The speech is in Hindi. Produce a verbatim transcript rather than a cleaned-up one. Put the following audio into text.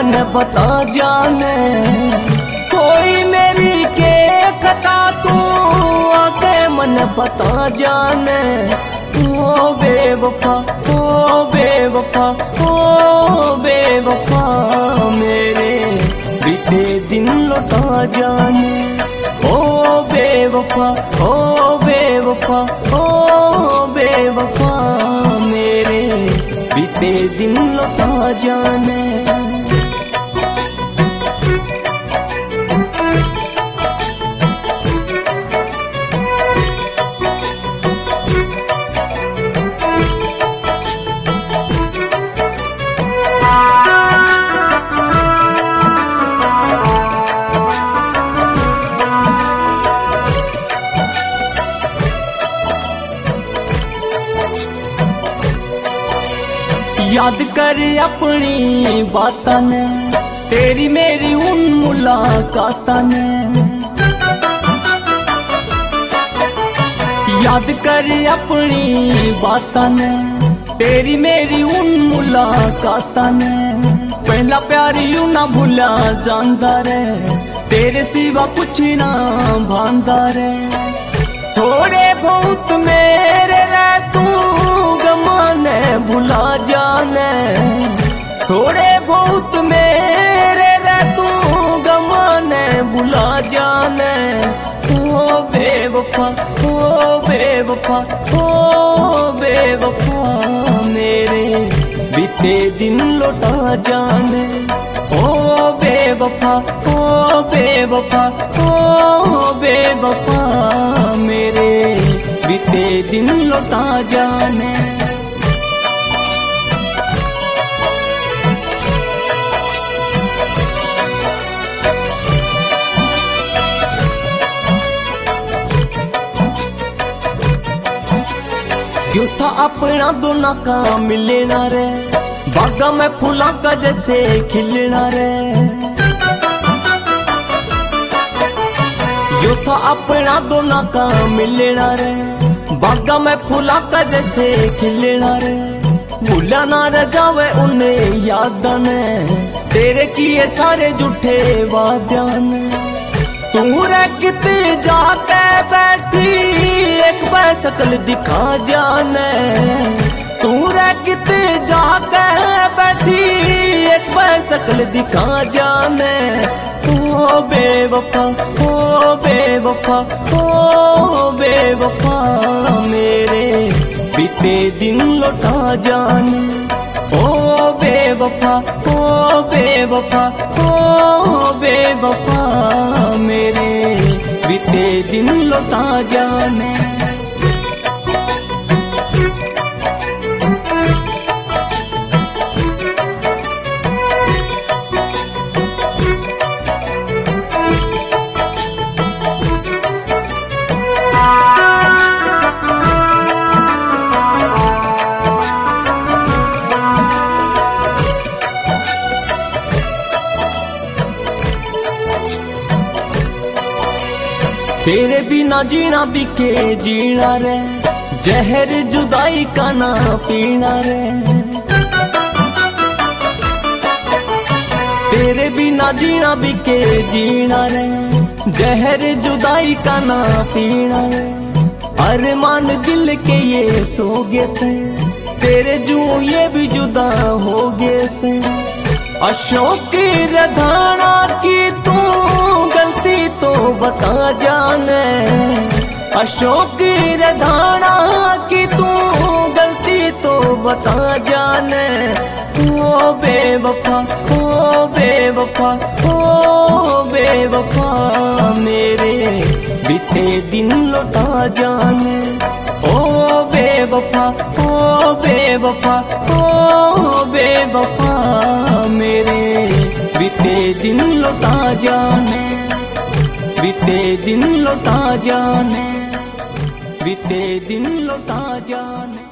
मन बता जाने, कोई मेरी के खता तू आके मन बता जाने। ओ बेवफा ओ बेवफा ओ बेवफा मेरे बीते दिन लौटा जाने। ओ बेवफा ओ बेवफा ओ बेवफा मेरे बीते दिन लौटा जाने। याद कर अपनी बातां ने, तेरी मेरी उन मुलाकातां ने। याद कर अपनी बातां ने, तेरी मेरी उन मुलाकातां ने। पहला प्यार यूं ना भूला जांदा रे, तेरे सिवा कुछ ना भांदा रे। थोड़े बहुत मेरे रह तू गमाने भुला जाने, थोड़े बहुत मेरे रह तू गमाने भुला जाने। ओ बेवफा ओ बेवफा ओ बेवफा मेरे बीते दिन लौटा जाने। ओ बेवफा ओ बेवफा ओ बेवफा मेरे बीते दिन लौटा जाने। क्यों था अपना दोनों का मिलना रे, बागा में फूला का जैसे खिलना रे। यो था अपना दोनों का मिलना रे, बागा में फूला का जैसे खिलना रे। भूला ना रह जावे उन्हें याद ने, तेरे किए सारे झूठे वाद्यां ने। तू रे किते जाके बैठी एक बार शकल दिखा जाने। तू रे किते जाके बैठी एक बार शकल दिखा जाने। ओ बेवफा ओ बेवफा ओ बेवफा मेरे बीते दिन लौटा जाने। ओ बेवफा ओ बेवफा ओ बेवफा मेरे बीते दिन लौटा जाने। तेरे बिना जीना भी के जीना रे, जहर जुदाई का ना पीना रे। तेरे बिना जीना भी के जीना रे, जहर जुदाई का ना पीना रे। अरमान दिल के ये सोगे से, तेरे जू ये भी जुदा हो गए से। अशोक रधाना की तू गलती तो बता जाने। अशोक रधाना की तू गलती तो बता जाने। ओ बेवफा ओ बेवफा ओ बेवफा मेरे बीते दिन लौटा जाने। ओ बेवफा ओ बेवफा ओ बेवफा मेरे बीते दिन लौटा जाने। बीते दिन लौटा जाने, बीते दिन लौटा जाने।